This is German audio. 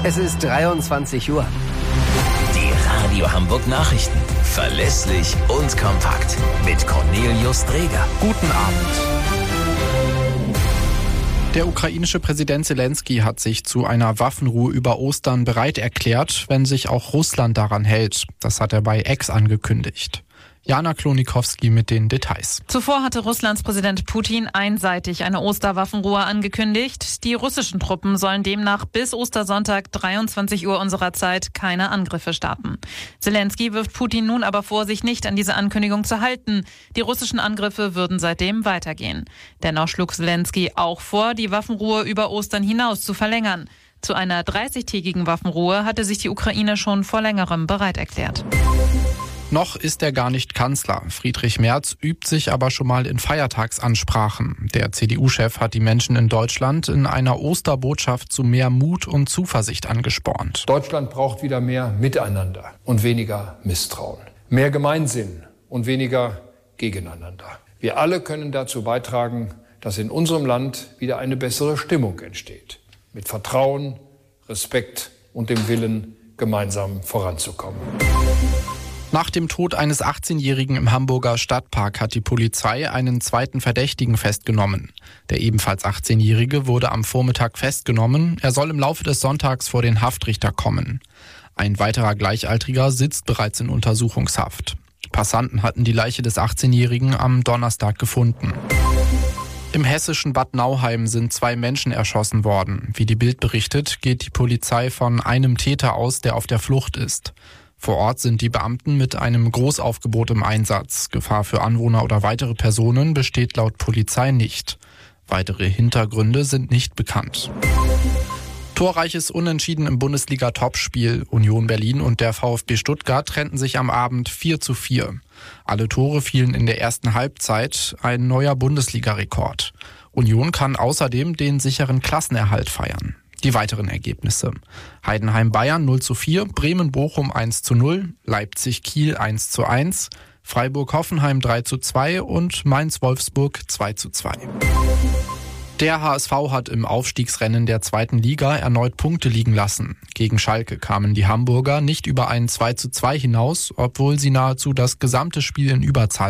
Es ist 23 Uhr. Die Radio Hamburg Nachrichten. Verlässlich und kompakt. Mit Cornelius Dreger. Guten Abend. Der ukrainische Präsident Zelensky hat sich zu einer Waffenruhe über Ostern bereit erklärt, wenn sich auch Russland daran hält. Das hat er bei X angekündigt. Jana Klonikowski mit den Details. Zuvor hatte Russlands Präsident Putin einseitig eine Osterwaffenruhe angekündigt. Die russischen Truppen sollen demnach bis Ostersonntag 23 Uhr unserer Zeit keine Angriffe starten. Zelensky wirft Putin nun aber vor, sich nicht an diese Ankündigung zu halten. Die russischen Angriffe würden seitdem weitergehen. Dennoch schlug Zelensky auch vor, die Waffenruhe über Ostern hinaus zu verlängern. Zu einer 30-tägigen Waffenruhe hatte sich die Ukraine schon vor längerem bereit erklärt. Noch ist er gar nicht Kanzler. Friedrich Merz übt sich aber schon mal in Feiertagsansprachen. Der CDU-Chef hat die Menschen in Deutschland in einer Osterbotschaft zu mehr Mut und Zuversicht angespornt. Deutschland braucht wieder mehr Miteinander und weniger Misstrauen. Mehr Gemeinsinn und weniger Gegeneinander. Wir alle können dazu beitragen, dass in unserem Land wieder eine bessere Stimmung entsteht. Mit Vertrauen, Respekt und dem Willen, gemeinsam voranzukommen. Nach dem Tod eines 18-Jährigen im Hamburger Stadtpark hat die Polizei einen zweiten Verdächtigen festgenommen. Der ebenfalls 18-Jährige wurde am Vormittag festgenommen. Er soll im Laufe des Sonntags vor den Haftrichter kommen. Ein weiterer Gleichaltriger sitzt bereits in Untersuchungshaft. Passanten hatten die Leiche des 18-Jährigen am Donnerstag gefunden. Im hessischen Bad Nauheim sind 2 Menschen erschossen worden. Wie die Bild berichtet, geht die Polizei von einem Täter aus, der auf der Flucht ist. Vor Ort sind die Beamten mit einem Großaufgebot im Einsatz. Gefahr für Anwohner oder weitere Personen besteht laut Polizei nicht. Weitere Hintergründe sind nicht bekannt. Torreiches Unentschieden im Bundesliga-Topspiel. Union Berlin und der VfB Stuttgart trennten sich am Abend 4:4. Alle Tore fielen in der ersten Halbzeit, ein neuer Bundesliga-Rekord. Union kann außerdem den sicheren Klassenerhalt feiern. Die weiteren Ergebnisse: Heidenheim-Bayern 0:4, Bremen-Bochum 1:0, Leipzig-Kiel 1:1, Freiburg-Hoffenheim 3:2 und Mainz-Wolfsburg 2:2. Der HSV hat im Aufstiegsrennen der 2. Liga erneut Punkte liegen lassen. Gegen Schalke kamen die Hamburger nicht über ein 2:2 hinaus, obwohl sie nahezu das gesamte Spiel in Überzahl